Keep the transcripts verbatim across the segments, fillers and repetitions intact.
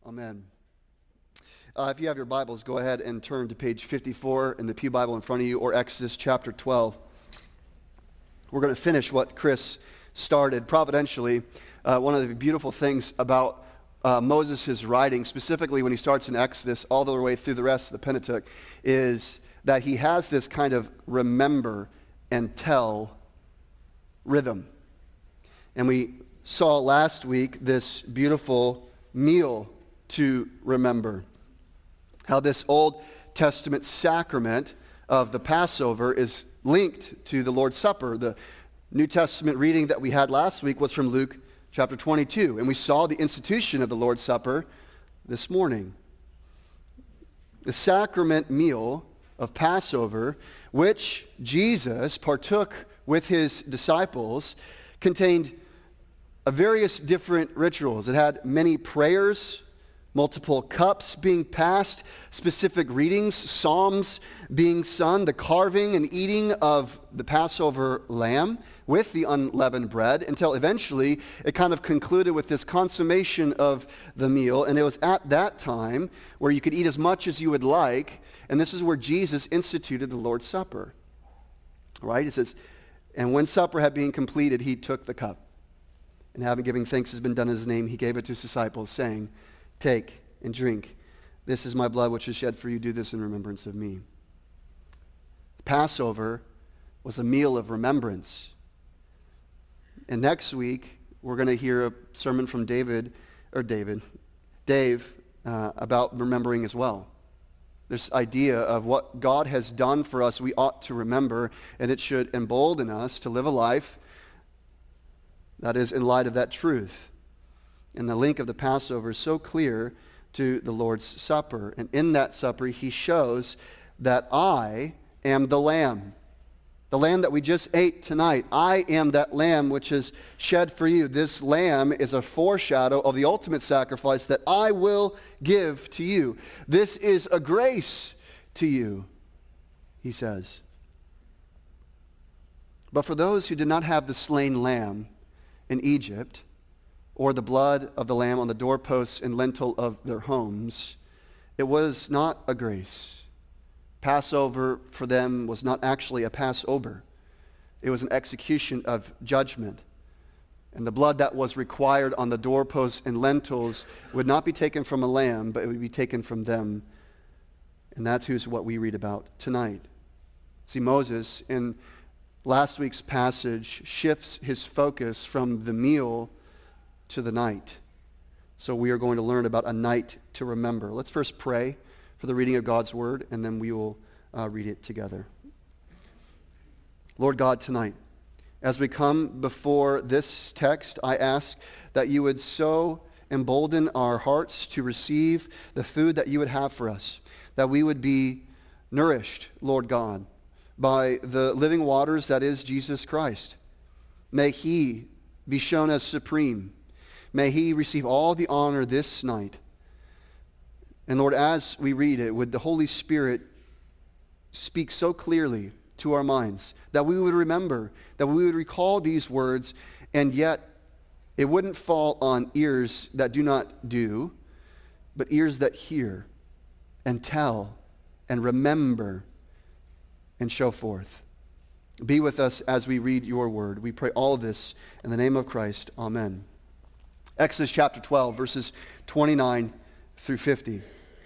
Amen. Uh, if you have your Bibles, go ahead and turn to page fifty-four in the Pew Bible in front of you, or Exodus chapter twelve. We're going to finish what Chris started providentially. Uh, one of the beautiful things about uh, Moses' writing, specifically when he starts in Exodus all the way through the rest of the Pentateuch, is that he has this kind of remember and tell rhythm. And we saw last week this beautiful meal to remember. How this Old Testament sacrament of the Passover is linked to the Lord's Supper. The New Testament reading that we had last week was from Luke chapter twenty-two, and we saw the institution of the Lord's Supper this morning. The sacrament meal of Passover, which Jesus partook with his disciples, contained a various different rituals. It had many prayers, multiple cups being passed, specific readings, psalms being sung, the carving and eating of the Passover lamb with the unleavened bread, until eventually it kind of concluded with this consummation of the meal. And it was at that time where you could eat as much as you would like, and this is where Jesus instituted the Lord's Supper. Right? It says, and when supper had been completed, he took the cup. And having given thanks has been done in his name, he gave it to his disciples, saying, "Take and drink. This is my blood which is shed for you. Do this in remembrance of me." Passover was a meal of remembrance. And next week, we're going to hear a sermon from David, or David, Dave, uh, about remembering as well. This idea of what God has done for us, we ought to remember, and it should embolden us to live a life that is in light of that truth. And the link of the Passover is so clear to the Lord's Supper. And in that supper, he shows that I am the lamb. The lamb that we just ate tonight. I am that lamb which is shed for you. This lamb is a foreshadow of the ultimate sacrifice that I will give to you. This is a grace to you, he says. But for those who did not have the slain lamb in Egypt, or the blood of the lamb on the doorposts and lintel of their homes, it was not a grace. Passover for them was not actually a Passover. It was an execution of judgment. And the blood that was required on the doorposts and lintels would not be taken from a lamb, but it would be taken from them. And that's who's what we read about tonight. See, Moses, in last week's passage, shifts his focus from the meal to the night. So we are going to learn about a night to remember. Let's first pray for the reading of God's word, and then we will uh, read it together. Lord God, tonight, as we come before this text, I ask that you would so embolden our hearts to receive the food that you would have for us, that we would be nourished, Lord God, by the living waters that is Jesus Christ. May he be shown as supreme. May he receive all the honor this night. And Lord, as we read it, would the Holy Spirit speak so clearly to our minds that we would remember, that we would recall these words, and yet it wouldn't fall on ears that do not do, but ears that hear and tell and remember and show forth. Be with us as we read your word. We pray all this in the name of Christ. Amen. Exodus chapter twelve, verses twenty-nine through fifty.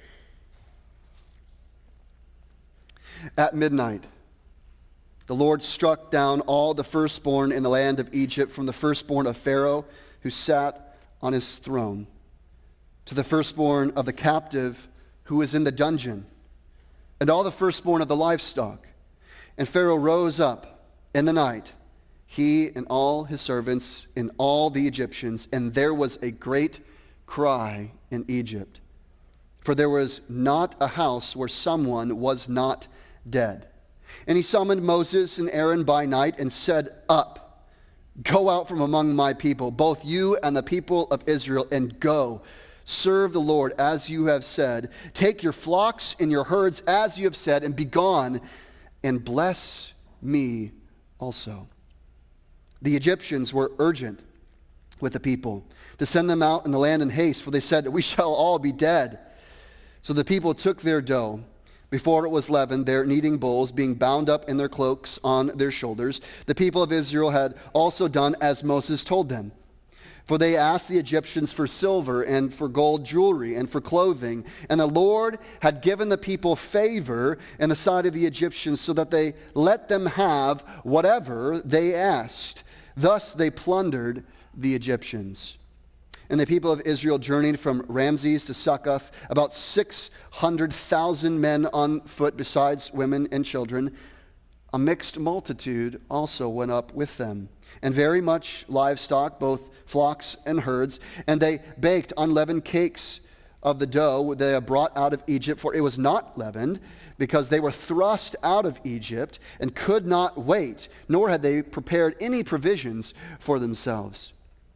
At midnight, the Lord struck down all the firstborn in the land of Egypt, from the firstborn of Pharaoh, who sat on his throne, to the firstborn of the captive who was in the dungeon, and all the firstborn of the livestock. And Pharaoh rose up in the night, he and all his servants and all the Egyptians, and there was a great cry in Egypt. For there was not a house where someone was not dead. And he summoned Moses and Aaron by night and said, "Up, go out from among my people, both you and the people of Israel, and go. Serve the Lord as you have said. Take your flocks and your herds as you have said, and be gone, and bless me also." The Egyptians were urgent with the people to send them out in the land in haste, for they said, we shall all be dead. So the people took their dough, before it was leavened, their kneading bowls being bound up in their cloaks on their shoulders. The people of Israel had also done as Moses told them. For they asked the Egyptians for silver and for gold jewelry and for clothing. And the Lord had given the people favor in the sight of the Egyptians, so that they let them have whatever they asked. Thus they plundered the Egyptians. And the people of Israel journeyed from Ramses to Succoth, about six hundred thousand men on foot, besides women and children. A mixed multitude also went up with them, and very much livestock, both flocks and herds. And they baked unleavened cakes of the dough they had brought out of Egypt, for it was not leavened, because they were thrust out of Egypt and could not wait, nor had they prepared any provisions for themselves.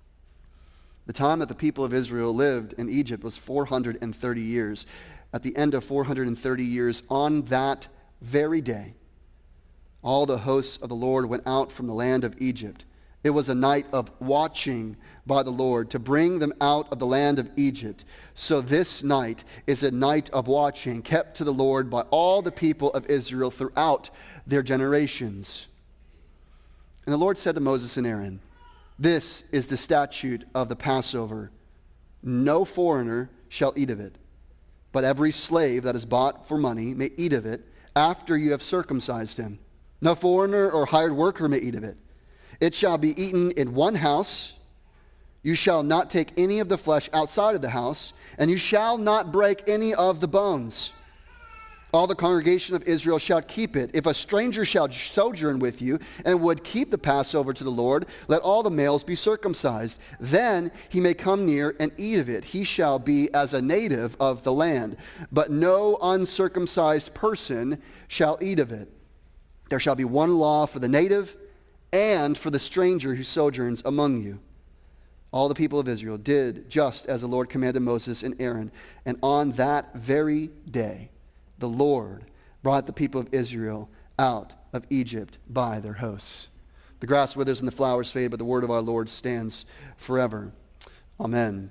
The time that the people of Israel lived in Egypt was four hundred thirty years. At the end of four hundred thirty years, on that very day, all the hosts of the Lord went out from the land of Egypt. It was a night of watching by the Lord to bring them out of the land of Egypt. So this night is a night of watching kept to the Lord by all the people of Israel throughout their generations. And the Lord said to Moses and Aaron, this is the statute of the Passover. No foreigner shall eat of it, but every slave that is bought for money may eat of it after you have circumcised him. No foreigner or hired worker may eat of it. It shall be eaten in one house. You shall not take any of the flesh outside of the house, and you shall not break any of the bones. All the congregation of Israel shall keep it. If a stranger shall sojourn with you and would keep the Passover to the Lord, let all the males be circumcised. Then he may come near and eat of it. He shall be as a native of the land. But no uncircumcised person shall eat of it. There shall be one law for the native and for the stranger who sojourns among you. All the people of Israel did just as the Lord commanded Moses and Aaron. And on that very day, the Lord brought the people of Israel out of Egypt by their hosts. The grass withers and the flowers fade, but the word of our Lord stands forever. Amen.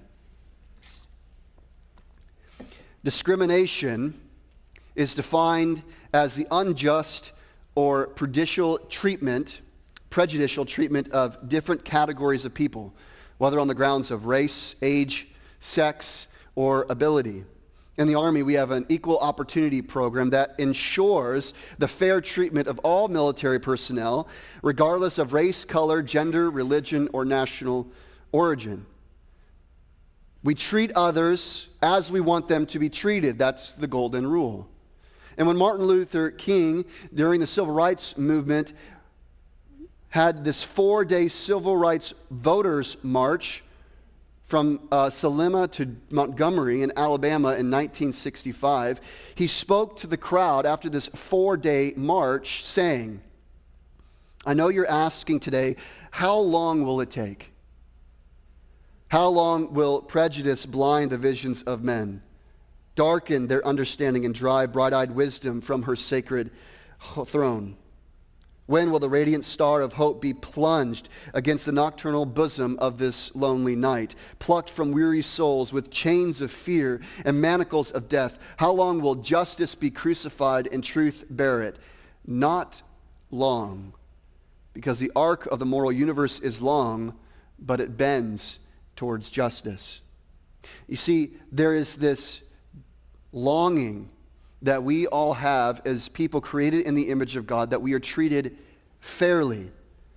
Discrimination is defined as the unjust or prejudicial treatment, prejudicial treatment of different categories of people, whether on the grounds of race, age, sex, or ability. In the Army, we have an equal opportunity program that ensures the fair treatment of all military personnel, regardless of race, color, gender, religion, or national origin. We treat others as we want them to be treated. That's the golden rule. And when Martin Luther King, during the Civil Rights Movement, had this four-day Civil Rights Voters March from uh, Selma to Montgomery in Alabama in nineteen sixty-five, he spoke to the crowd after this four-day march saying, I know you're asking today, how long will it take? How long will prejudice blind the visions of men, darken their understanding, and drive bright-eyed wisdom from her sacred throne? When will the radiant star of hope be plunged against the nocturnal bosom of this lonely night, plucked from weary souls with chains of fear and manacles of death? How long will justice be crucified and truth bear it? Not long, because the arc of the moral universe is long, but it bends towards justice. You see, there is this longing that we all have as people created in the image of God, that we are treated fairly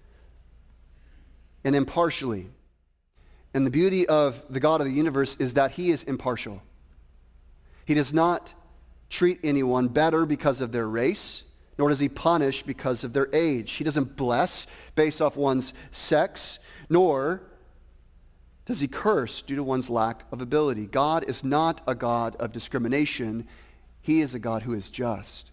and impartially. And the beauty of the God of the universe is that he is impartial. He does not treat anyone better because of their race, nor does he punish because of their age. He doesn't bless based off one's sex, nor does he curse due to one's lack of ability. God is not a God of discrimination. He is a God who is just.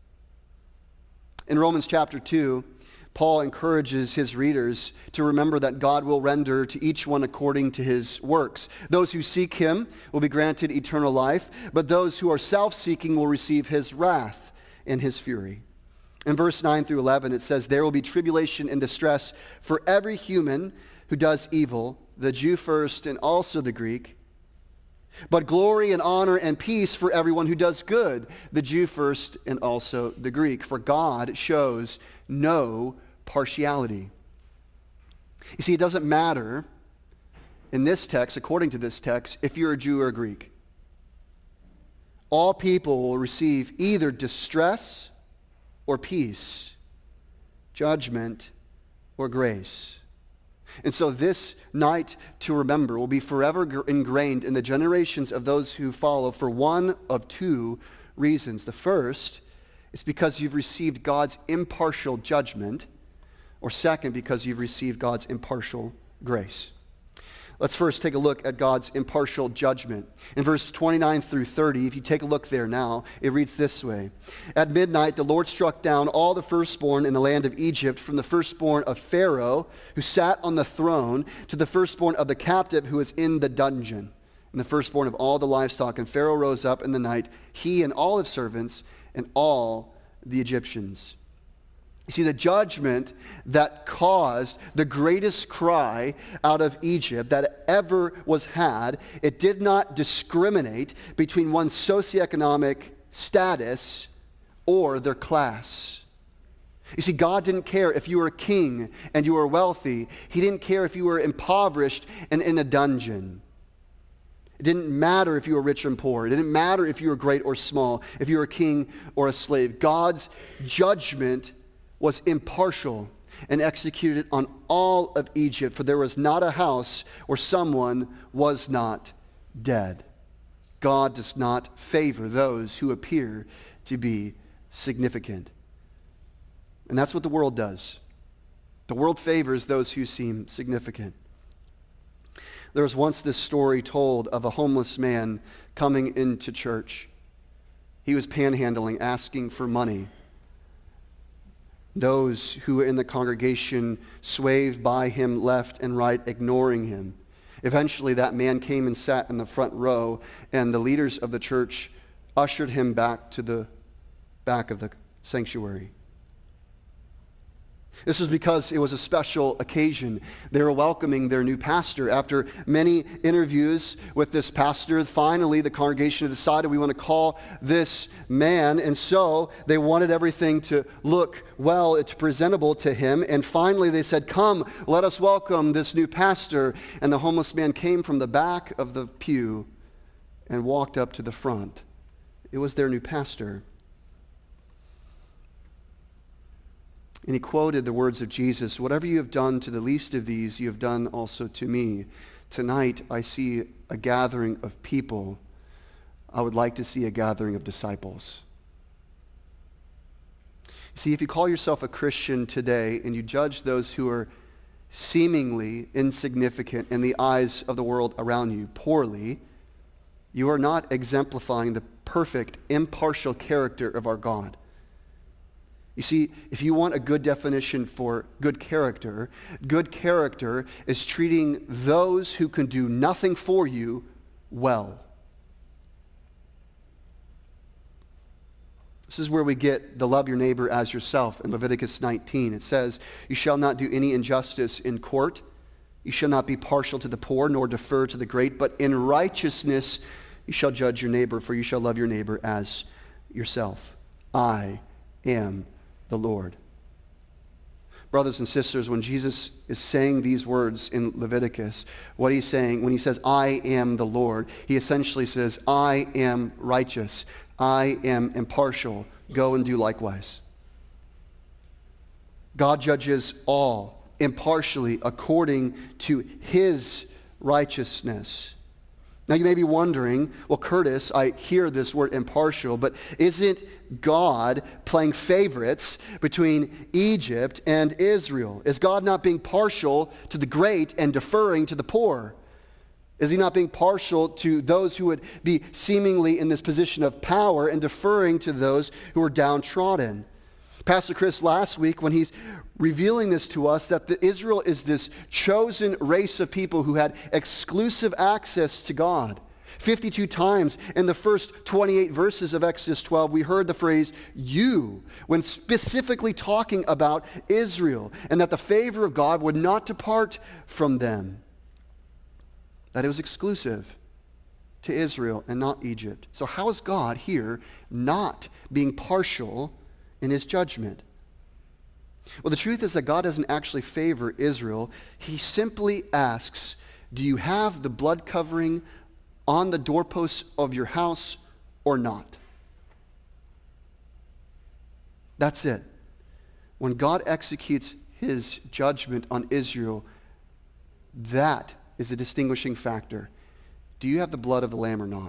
In Romans chapter two, Paul encourages his readers to remember that God will render to each one according to his works. Those who seek him will be granted eternal life, but those who are self-seeking will receive his wrath and his fury. In verse nine through eleven, it says, there will be tribulation and distress for every human who does evil, the Jew first and also the Greek, but glory and honor and peace for everyone who does good, the Jew first and also the Greek. For God shows no partiality. You see, it doesn't matter in this text, according to this text, if you're a Jew or a Greek. All people will receive either distress or peace, judgment or grace. And so this night to remember will be forever ingrained in the generations of those who follow for one of two reasons. The first is because you've received God's impartial judgment, or second, because you've received God's impartial grace. Let's first take a look at God's impartial judgment. In verses twenty-nine through thirty, if you take a look there now, it reads this way. At midnight, the Lord struck down all the firstborn in the land of Egypt, from the firstborn of Pharaoh, who sat on the throne, to the firstborn of the captive who was in the dungeon, and the firstborn of all the livestock. And Pharaoh rose up in the night, he and all his servants, and all the Egyptians. You see, the judgment that caused the greatest cry out of Egypt that ever was had, it did not discriminate between one's socioeconomic status or their class. You see, God didn't care if you were a king and you were wealthy. He didn't care if you were impoverished and in a dungeon. It didn't matter if you were rich and poor. It didn't matter if you were great or small, if you were a king or a slave. God's judgment was impartial and executed on all of Egypt, for there was not a house where someone was not dead. God does not favor those who appear to be significant. And that's what the world does. The world favors those who seem significant. There was once this story told of a homeless man coming into church. He was panhandling, asking for money. Those who were in the congregation swayed by him left and right, ignoring him. Eventually, that man came and sat in the front row, and the leaders of the church ushered him back to the back of the sanctuary. This was because it was a special occasion. They were welcoming their new pastor. After many interviews with this pastor, finally the congregation decided we want to call this man. And so they wanted everything to look well, it's presentable to him. And finally they said, "Come, let us welcome this new pastor." And the homeless man came from the back of the pew and walked up to the front. It was their new pastor. And he quoted the words of Jesus, "Whatever you have done to the least of these, you have done also to me. Tonight I see a gathering of people. I would like to see a gathering of disciples." See, if you call yourself a Christian today and you judge those who are seemingly insignificant in the eyes of the world around you poorly, you are not exemplifying the perfect, impartial character of our God. You see, if you want a good definition for good character, good character is treating those who can do nothing for you well. This is where we get the love your neighbor as yourself in Leviticus nineteen. It says, "You shall not do any injustice in court. You shall not be partial to the poor, nor defer to the great, but in righteousness you shall judge your neighbor, for you shall love your neighbor as yourself. I am the Lord." Brothers and sisters, when Jesus is saying these words in Leviticus, what he's saying, when he says, "I am the Lord," he essentially says, "I am righteous. I am impartial. Go and do likewise." God judges all impartially according to his righteousness. Now you may be wondering, well, Curtis, I hear this word impartial, but isn't God playing favorites between Egypt and Israel? Is God not being partial to the great and deferring to the poor? Is he not being partial to those who would be seemingly in this position of power and deferring to those who are downtrodden? Pastor Chris last week, when he's revealing this to us, that the Israel is this chosen race of people who had exclusive access to God. fifty-two times in the first twenty-eight verses of Exodus twelve, we heard the phrase "you" when specifically talking about Israel, and that the favor of God would not depart from them. that it was exclusive to Israel and not Egypt. So how is God here not being partial in his judgment? Well, the truth is that God doesn't actually favor Israel. He simply asks, do you have the blood covering on the doorposts of your house or not? That's it. When God executes his judgment on Israel, that is the distinguishing factor. Do you have the blood of the Lamb or not?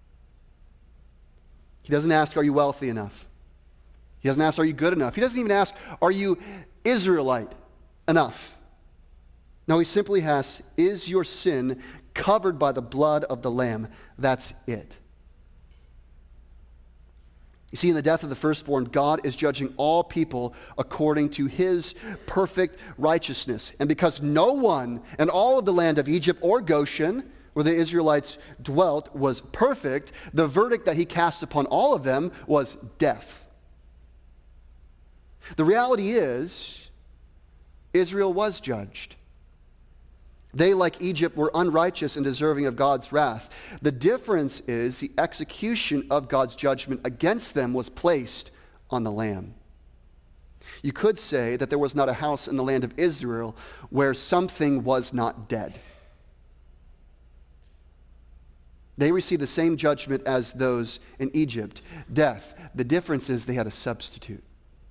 He doesn't ask, are you wealthy enough? He doesn't ask, are you good enough? He doesn't even ask, are you Israelite enough? No, he simply asks, is your sin covered by the blood of the Lamb? That's it. You see, in the death of the firstborn, God is judging all people according to his perfect righteousness. And because no one in all of the land of Egypt or Goshen, where the Israelites dwelt, was perfect, the verdict that he cast upon all of them was death. The reality is, Israel was judged. They, like Egypt, were unrighteous and deserving of God's wrath. The difference is the execution of God's judgment against them was placed on the Lamb. You could say that there was not a house in the land of Israel where something was not dead. They received the same judgment as those in Egypt, death. The difference is they had a substitute.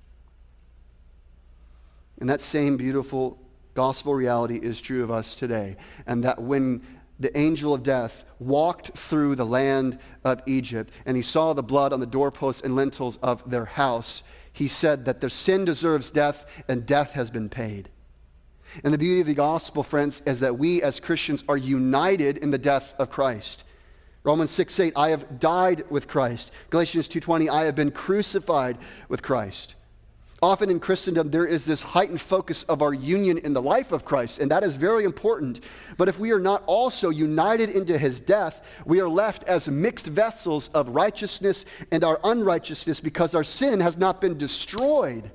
And that same beautiful gospel reality is true of us today. And that when the angel of death walked through the land of Egypt and he saw the blood on the doorposts and lintels of their house, he said that their sin deserves death and death has been paid. And the beauty of the gospel, friends, is that we as Christians are united in the death of Christ. Romans six eight, I have died with Christ. Galatians two twenty, I have been crucified with Christ. Often in Christendom, there is this heightened focus of our union in the life of Christ, and that is very important. But if we are not also united into his death, we are left as mixed vessels of righteousness and our unrighteousness because our sin has not been destroyed.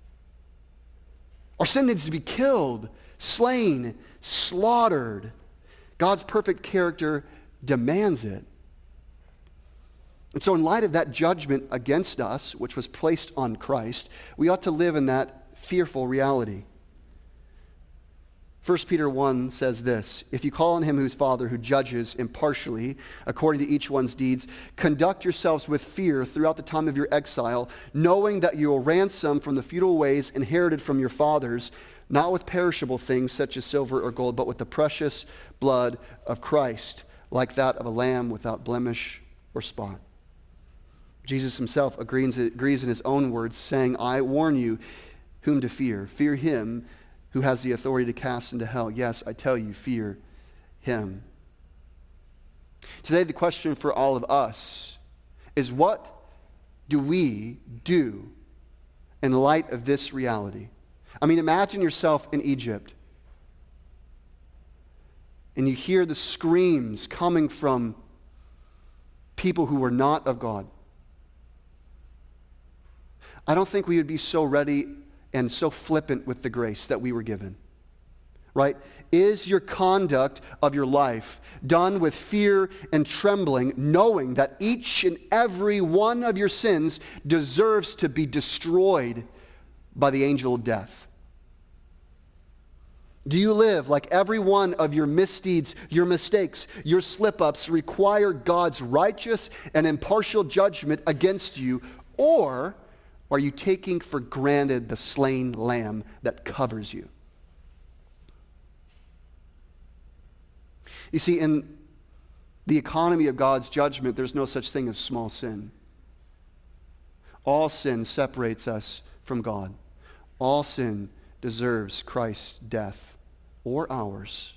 Our sin needs to be killed, slain, slaughtered. God's perfect character demands it. And so in light of that judgment against us, which was placed on Christ, we ought to live in that fearful reality. First Peter one says this, if you call on him who's Father, who judges impartially according to each one's deeds, conduct yourselves with fear throughout the time of your exile, knowing that you will ransom from the futile ways inherited from your fathers, not with perishable things such as silver or gold, but with the precious blood of Christ, like that of a lamb without blemish or spot. Jesus himself agrees, agrees in his own words, saying, I warn you whom to fear. Fear him who has the authority to cast into hell. Yes, I tell you, fear him. Today, the question for all of us is, what do we do in light of this reality? I mean, imagine yourself in Egypt, and you hear the screams coming from people who were not of God. I don't think we would be so ready and so flippant with the grace that we were given. Right? Is your conduct of your life done with fear and trembling, knowing that each and every one of your sins deserves to be destroyed by the angel of death? Do you live like every one of your misdeeds, your mistakes, your slip-ups require God's righteous and impartial judgment against you, or are you taking for granted the slain lamb that covers you? You see, in the economy of God's judgment, there's no such thing as small sin. All sin separates us from God. All sin deserves Christ's death or ours.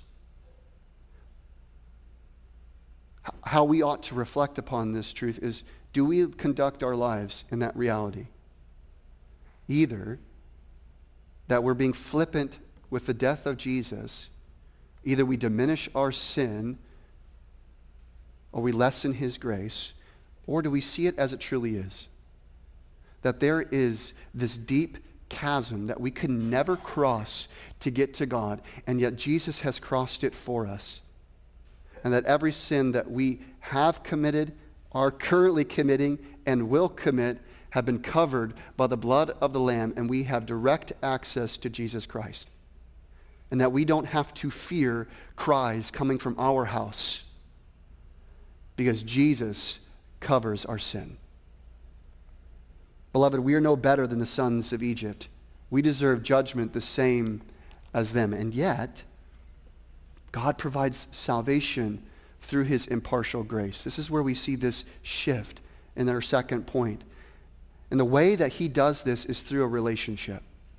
How we ought to reflect upon this truth is, do we conduct our lives in that reality? Either that we're being flippant with the death of Jesus, either we diminish our sin or we lessen his grace, or do we see it as it truly is? That there is this deep chasm that we could never cross to get to God, and yet Jesus has crossed it for us. and that every sin that we have committed, are currently committing, and will commit have been covered by the blood of the Lamb, and we have direct access to Jesus Christ. And that we don't have to fear cries coming from our house because Jesus covers our sin. Beloved, we are no better than the sons of Egypt. We deserve judgment the same as them. And yet, God provides salvation through his impartial grace. This is where we see this shift in our second point. And the way that he does this is through a relationship.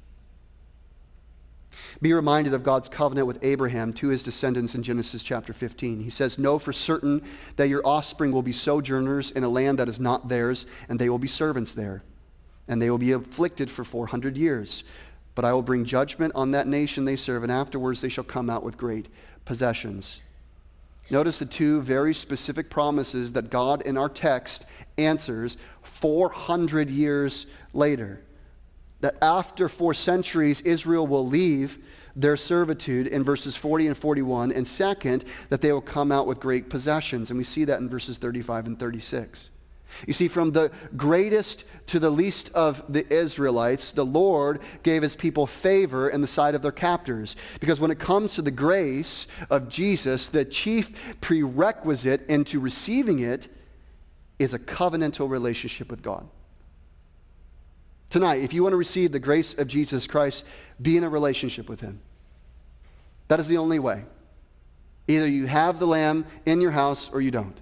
Be reminded of God's covenant with Abraham to his descendants in Genesis chapter fifteen. He says, "Know for certain that your offspring will be sojourners in a land that is not theirs, and they will be servants there. And they will be afflicted for four hundred years. But I will bring judgment on that nation they serve, and afterwards they shall come out with great possessions." Notice the two very specific promises that God in our text answers four hundred years later. That after four centuries, Israel will leave their servitude in verses forty and forty-one. And second, that they will come out with great possessions. And we see that in verses thirty-five and thirty-six. You see, from the greatest to the least of the Israelites, the Lord gave his people favor in the sight of their captors. Because when it comes to the grace of Jesus, the chief prerequisite into receiving it is a covenantal relationship with God. Tonight, if you want to receive the grace of Jesus Christ, be in a relationship with him. That is the only way. Either you have the Lamb in your house or you don't.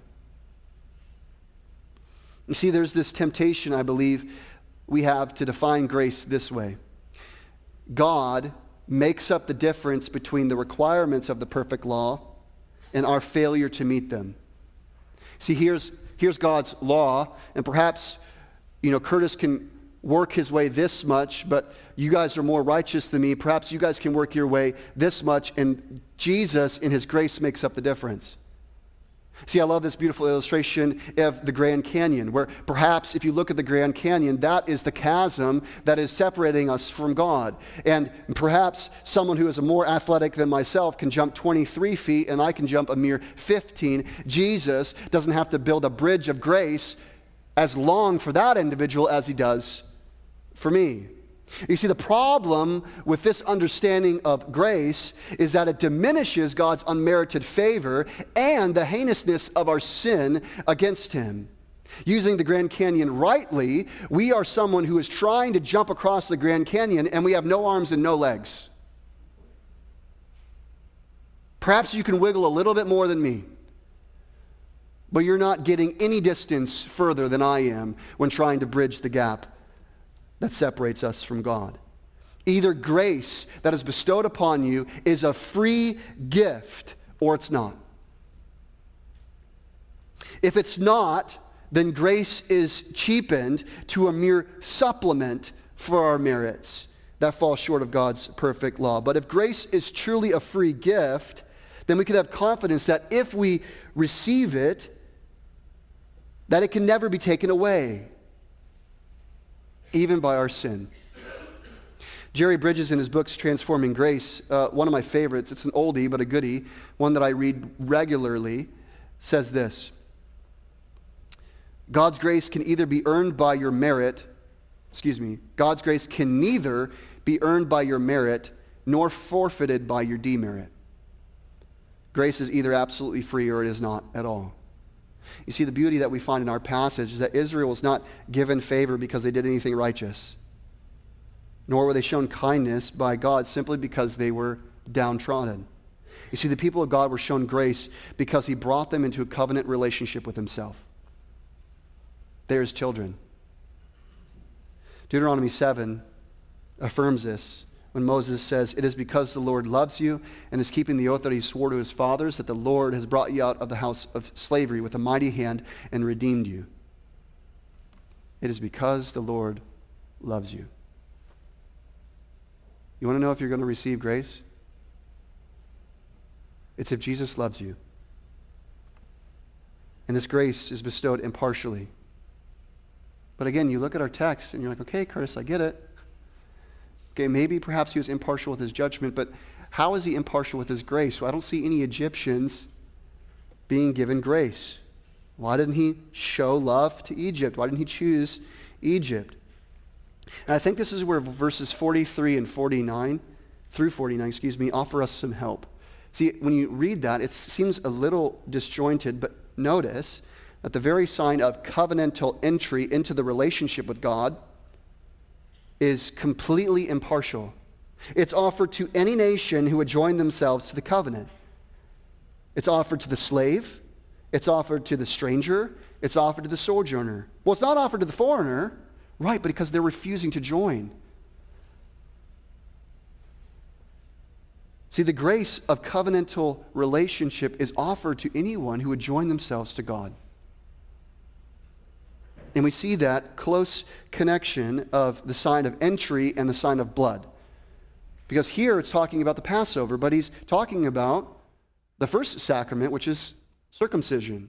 You see, there's this temptation, I believe, we have to define grace this way. God makes up the difference between the requirements of the perfect law and our failure to meet them. See, here's, here's God's law, and perhaps, you know, Curtis can work his way this much, but you guys are more righteous than me. Perhaps you guys can work your way this much, and Jesus in his grace makes up the difference. See, I love this beautiful illustration of the Grand Canyon, where perhaps if you look at the Grand Canyon, that is the chasm that is separating us from God. And perhaps someone who is more athletic than myself can jump twenty-three feet, and I can jump a mere fifteen. Jesus doesn't have to build a bridge of grace as long for that individual as he does for me. You see, the problem with this understanding of grace is that it diminishes God's unmerited favor and the heinousness of our sin against him. Using the Grand Canyon rightly, we are someone who is trying to jump across the Grand Canyon and we have no arms and no legs. Perhaps you can wiggle a little bit more than me, but you're not getting any distance further than I am when trying to bridge the gap that separates us from God. Either grace that is bestowed upon you is a free gift or it's not. If it's not, then grace is cheapened to a mere supplement for our merits that fall short of God's perfect law. But if grace is truly a free gift, then we can have confidence that if we receive it, that it can never be taken away, even by our sin. Jerry Bridges, in his books Transforming Grace, uh, one of my favorites, it's an oldie but a goodie, one that I read regularly, says this: God's grace can either be earned by your merit, excuse me, God's grace can neither be earned by your merit nor forfeited by your demerit. Grace is either absolutely free or it is not at all. You see, the beauty that we find in our passage is that Israel was not given favor because they did anything righteous, nor were they shown kindness by God simply because they were downtrodden. You see, the people of God were shown grace because he brought them into a covenant relationship with himself. They're his children. Deuteronomy seven affirms this when Moses says, "It is because the Lord loves you and is keeping the oath that he swore to his fathers that the Lord has brought you out of the house of slavery with a mighty hand and redeemed you. It is because the Lord loves you." You want to know if you're going to receive grace? It's if Jesus loves you. And this grace is bestowed impartially. But again, you look at our text and you're like, okay, Curtis, I get it. Okay, maybe perhaps he was impartial with his judgment, but how is he impartial with his grace? Well, I don't see any Egyptians being given grace. Why didn't he show love to Egypt? Why didn't he choose Egypt? And I think this is where verses forty-three and forty-nine, through forty-nine, excuse me, offer us some help. See, when you read that, it seems a little disjointed, but notice that the very sign of covenantal entry into the relationship with God is completely impartial. It's offered to any nation who would join themselves to the covenant. It's offered to the slave. It's offered to the stranger. It's offered to the sojourner. Well, it's not offered to the foreigner, right, but because they're refusing to join. See, the grace of covenantal relationship is offered to anyone who would join themselves to God. And we see that close connection of the sign of entry and the sign of blood. Because here it's talking about the Passover, but he's talking about the first sacrament, which is circumcision.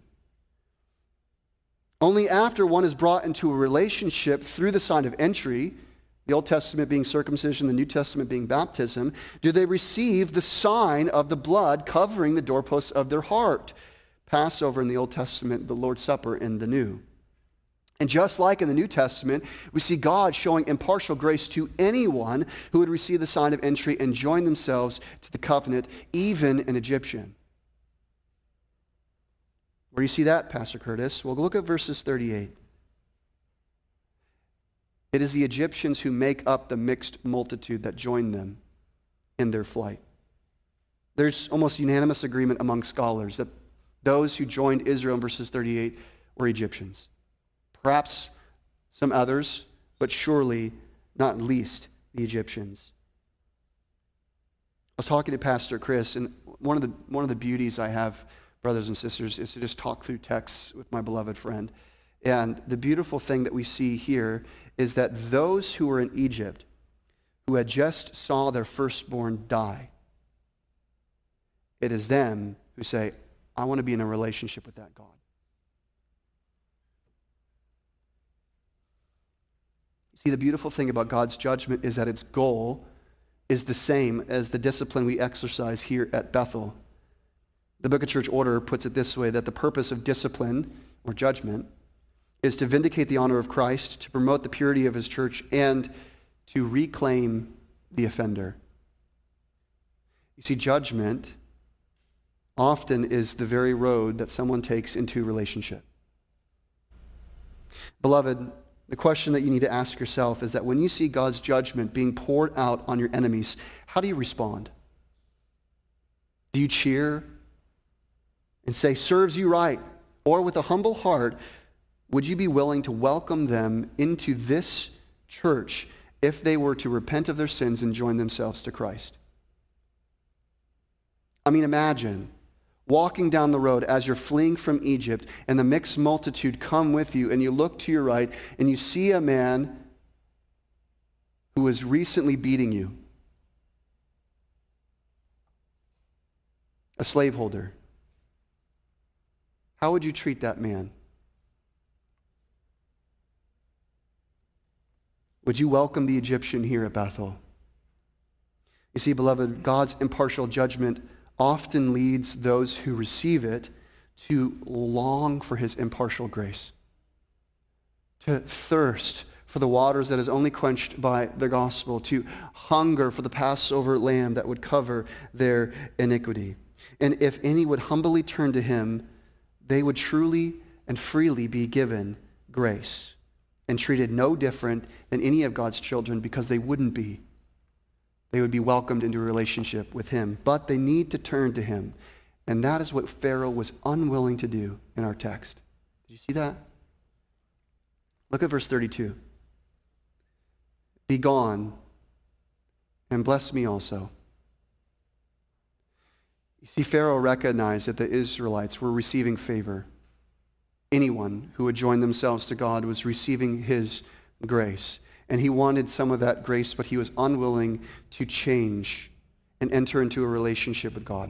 Only after one is brought into a relationship through the sign of entry, the Old Testament being circumcision, the New Testament being baptism, do they receive the sign of the blood covering the doorposts of their heart. Passover in the Old Testament, the Lord's Supper in the New. And just like in the New Testament, we see God showing impartial grace to anyone who would receive the sign of entry and join themselves to the covenant, even an Egyptian. Where do you see that, Pastor Curtis? Well, look at verses thirty-eight. It is the Egyptians who make up the mixed multitude that join them in their flight. There's almost unanimous agreement among scholars that those who joined Israel in verses thirty-eight were Egyptians. Perhaps some others, but surely not least the Egyptians. I was talking to Pastor Chris, and one of the one of the beauties I have, brothers and sisters, is to just talk through texts with my beloved friend. And the beautiful thing that we see here is that those who were in Egypt, who had just saw their firstborn die, it is them who say, I want to be in a relationship with that God. See, the beautiful thing about God's judgment is that its goal is the same as the discipline we exercise here at Bethel. The Book of Church Order puts it this way, that the purpose of discipline or judgment is to vindicate the honor of Christ, to promote the purity of his church, and to reclaim the offender. You see, judgment often is the very road that someone takes into a relationship. Beloved, the question that you need to ask yourself is that when you see God's judgment being poured out on your enemies, how do you respond? Do you cheer and say, serves you right? Or with a humble heart, would you be willing to welcome them into this church if they were to repent of their sins and join themselves to Christ? I mean, imagine walking down the road as you're fleeing from Egypt and the mixed multitude come with you, and you look to your right and you see a man who was recently beating you, a slaveholder. How would you treat that man? Would you welcome the Egyptian here at Bethel? You see, beloved, God's impartial judgment often leads those who receive it to long for his impartial grace, to thirst for the waters that is only quenched by the gospel, to hunger for the Passover lamb that would cover their iniquity. And if any would humbly turn to him, they would truly and freely be given grace and treated no different than any of God's children, because they wouldn't be. They would be welcomed into a relationship with him, but they need to turn to him. And that is what Pharaoh was unwilling to do in our text. Did you see that? Look at verse thirty-two. Be gone and bless me also. You see, Pharaoh recognized that the Israelites were receiving favor. Anyone who would join themselves to God was receiving his grace. And he wanted some of that grace, but he was unwilling to change and enter into a relationship with God.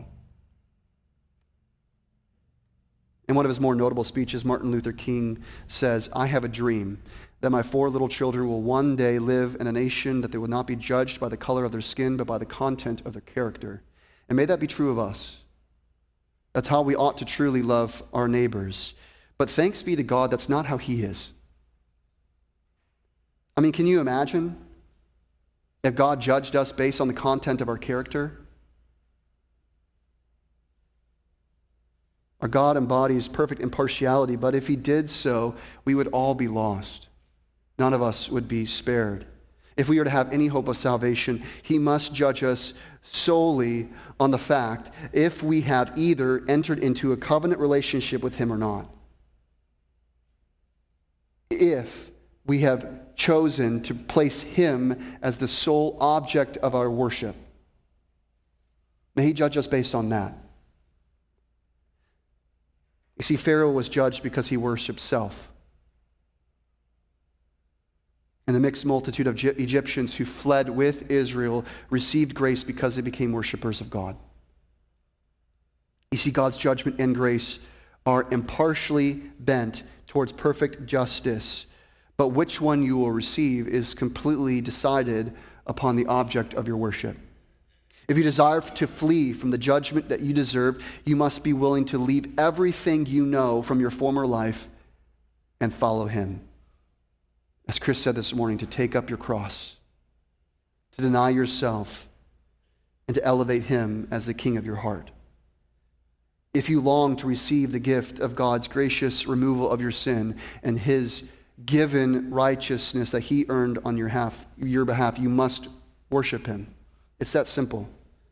In one of his more notable speeches, Martin Luther King says, I have a dream that my four little children will one day live in a nation that they will not be judged by the color of their skin, but by the content of their character. And may that be true of us. That's how we ought to truly love our neighbors. But thanks be to God, that's not how he is. I mean, can you imagine if God judged us based on the content of our character? Our God embodies perfect impartiality, but if he did so, we would all be lost. None of us would be spared. If we are to have any hope of salvation, he must judge us solely on the fact if we have either entered into a covenant relationship with him or not. If we have chosen to place him as the sole object of our worship, may he judge us based on that. You see, Pharaoh was judged because he worshiped self. And the mixed multitude of Egyptians who fled with Israel received grace because they became worshipers of God. You see, God's judgment and grace are impartially bent towards perfect justice, but which one you will receive is completely decided upon the object of your worship. If you desire to flee from the judgment that you deserve, you must be willing to leave everything you know from your former life and follow him. As Chris said this morning, to take up your cross, to deny yourself, and to elevate him as the king of your heart. If you long to receive the gift of God's gracious removal of your sin and his given righteousness that he earned on your, half, your behalf, you must worship him. It's that simple.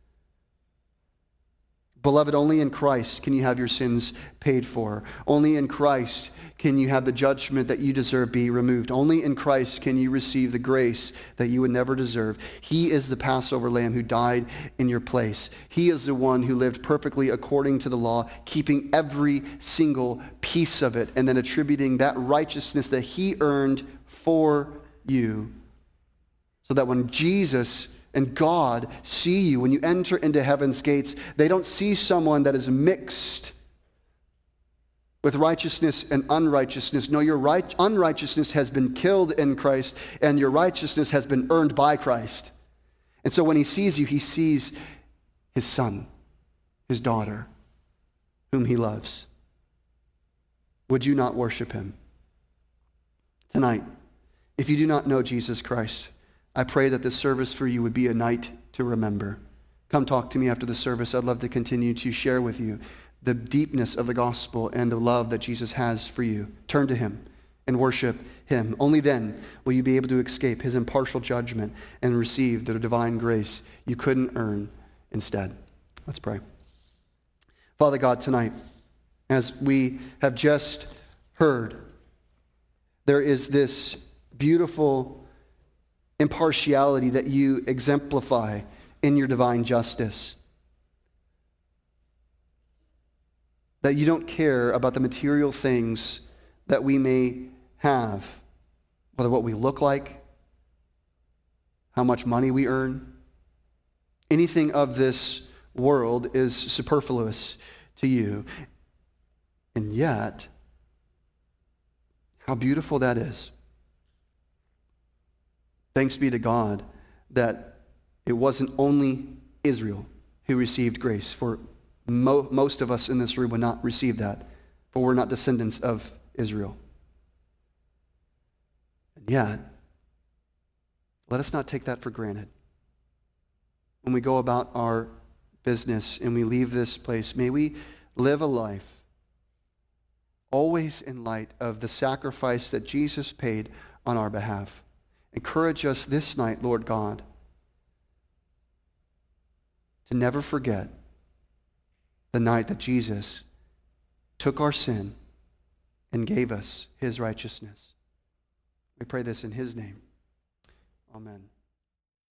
Beloved, only in Christ can you have your sins paid for. Only in Christ can you have the judgment that you deserve be removed. Only in Christ can you receive the grace that you would never deserve. He is the Passover lamb who died in your place. He is the one who lived perfectly according to the law, keeping every single piece of it, and then attributing that righteousness that he earned for you, so that when Jesus and God see you, when you enter into heaven's gates, they don't see someone that is mixed with righteousness and unrighteousness. No, your right, unrighteousness has been killed in Christ, and your righteousness has been earned by Christ. And so when he sees you, he sees his son, his daughter, whom he loves. Would you not worship him? Tonight, if you do not know Jesus Christ, I pray that this service for you would be a night to remember. Come talk to me after the service. I'd love to continue to share with you the deepness of the gospel and the love that Jesus has for you. Turn to him and worship him. Only then will you be able to escape his impartial judgment and receive the divine grace you couldn't earn instead. Let's pray. Father God, tonight, as we have just heard, there is this beautiful impartiality that you exemplify in your divine justice. That you don't care about the material things that we may have, whether what we look like, how much money we earn. Anything of this world is superfluous to you. And yet, how beautiful that is. Thanks be to God that it wasn't only Israel who received grace, for mo- most of us in this room would not receive that, for we're not descendants of Israel. And yet, let us not take that for granted. When we go about our business and we leave this place, may we live a life always in light of the sacrifice that Jesus paid on our behalf. Encourage us this night, Lord God, to never forget the night that Jesus took our sin and gave us his righteousness. We pray this in his name. Amen.